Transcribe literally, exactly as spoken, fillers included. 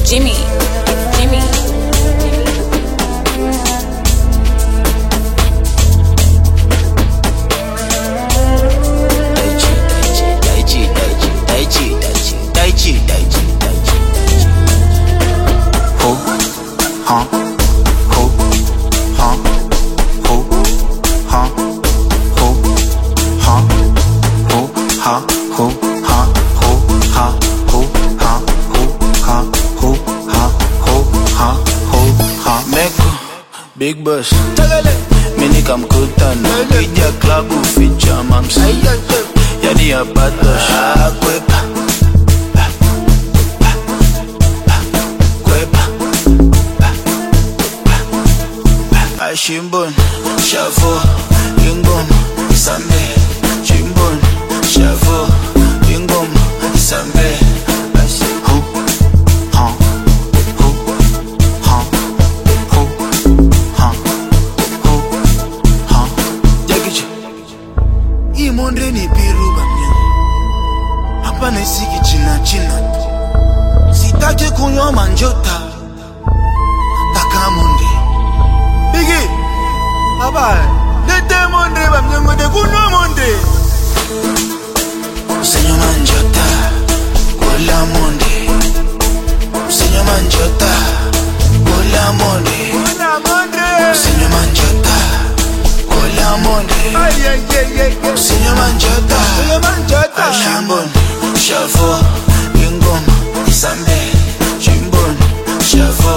Jimmy, Jimmy. Daichi, Daichi, Daichi, Daichi, Daichi. Ho, ha, ho, ha, ho, ha, ho, ha, ho, ha, ho, ha, ho, ha, ho, ha, ho, ha, ho, ha, ho, ha, ho, ha. Meko, big boss. Mini kam kutana. Ija klabu ficha mamsa. Yani ya patos. Kwepa. Kwepa. Ashimbon. Shavo. Ingom. Sambe. Chimbon. Shavo. Ingom. Sambe. Ho. Ha. Ho. Ha. Ho. Ha. Ho. Ha. Jagiche. Imondre ni piruba mnyango. Hapa nesiki china china. Sitaki kunywa manjota. Taka monde. Bigi. Baba. Dete monde ba mnyango de kunywa monde. Senyo manjota. Kola monde. Senyo manjota. Kola monde. Kola monde. Senyo manjota. Kola monde. Ay ay ay ay. Senyo manjota. Senyo manjota. Ashimbon. Shavo. Ingom. Sambe. Chimbon. Shavo.